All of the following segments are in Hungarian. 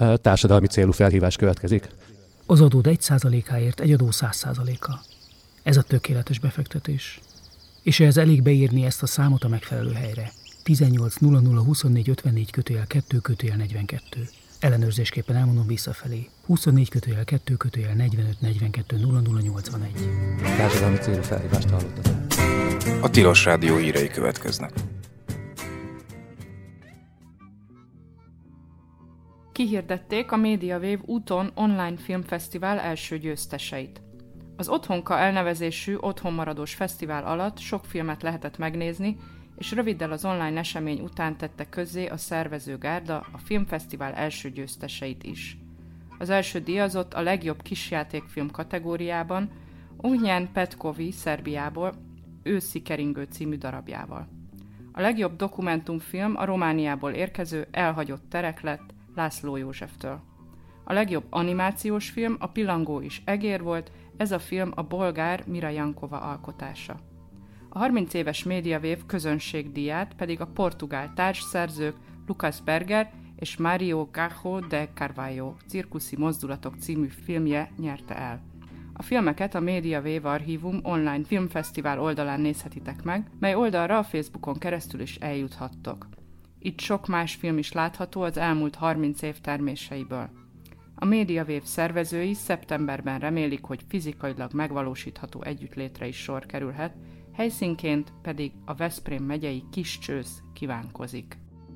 Társadalmi célú felhívás következik. Az adód 1%-áért egy adó 100%-a. Ez a tökéletes befektetés. És ehhez elég beírni ezt a számot a megfelelő helyre. 18.00.24.54/2/42. Ellenőrzésképpen elmondom visszafelé. 24.2/45/42 Társadalmi célú felhívást hallottatok. A Tilos Rádió hírei következnek. Kihirdették a MediaWave Úton online filmfesztivál első győzteseit. Az Otthonka elnevezésű otthonmaradós fesztivál alatt sok filmet lehetett megnézni, és röviddel az online esemény után tette közzé a szervező gárda a filmfesztivál első győzteseit is. Az első díjazott a legjobb kisjátékfilm kategóriában Ognjen Petkovi Szerbiából Őszi keringő című darabjával. A legjobb dokumentumfilm a Romániából érkező Elhagyott terek lett László Józseftől. A legjobb animációs film a Pillangó is egér volt, ez a film a bolgár Mira Jankova alkotása. A 30 éves MediaWave közönségdíját pedig a portugál társszerzők Lucas Berger és Mário Gajo de Carvalho Cirkuszi mozdulatok című filmje nyerte el. A filmeket a MediaWave Archívum online filmfesztivál oldalán nézhetitek meg, mely oldalra a Facebookon keresztül is eljuthattok. Itt sok más film is látható az elmúlt 30 év terméseiből. A MediaWave szervezői szeptemberben remélik, hogy fizikailag megvalósítható együttlétre is sor kerülhet, helyszínként pedig a Veszprém megyei Kiscsősz kívánkozik.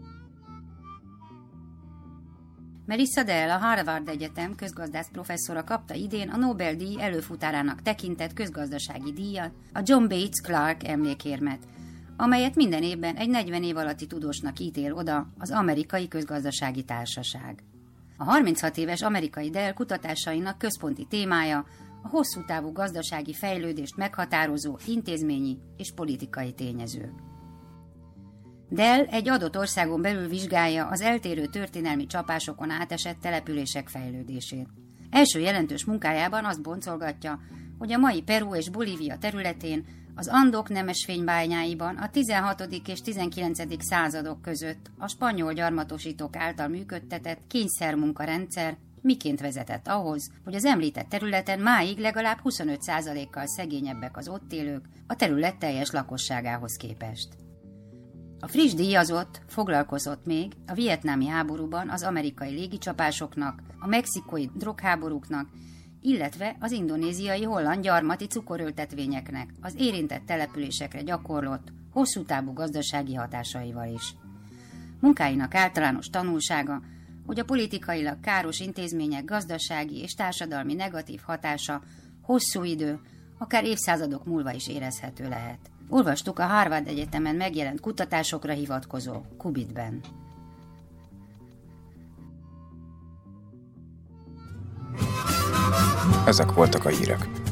Melissa Dell, a Harvard Egyetem közgazdász professzora kapta idén a Nobel-díj előfutárának tekintett közgazdasági díjat, a John Bates Clark emlékérmet, amelyet minden évben egy 40 év alatti tudósnak ítél oda az Amerikai Közgazdasági Társaság. A 36 éves amerikai Dell kutatásainak központi témája a hosszú távú gazdasági fejlődést meghatározó intézményi és politikai tényezők. Dell egy adott országon belül vizsgálja az eltérő történelmi csapásokon átesett települések fejlődését. Első jelentős munkájában azt boncolgatja, hogy a mai Peru és Bolívia területén az Andok nemesfénybányáiban a 16. és 19. századok között a spanyol gyarmatosítók által működtetett kényszermunkarendszer miként vezetett ahhoz, hogy az említett területen máig legalább 25%-kal szegényebbek az ott élők a terület teljes lakosságához képest. A friss díjazott foglalkozott még a vietnámi háborúban az amerikai légicsapásoknak, a mexikói drogháborúknak, illetve az indonéziai holland gyarmati cukorültetvényeknek az érintett településekre gyakorlott, hosszú távú gazdasági hatásaival is. Munkáinak általános tanulsága, hogy a politikailag káros intézmények gazdasági és társadalmi negatív hatása hosszú idő, akár évszázadok múlva is érezhető lehet. Olvastuk a Harvard Egyetemen megjelent kutatásokra hivatkozó Kubitben. Ezek voltak a hírek.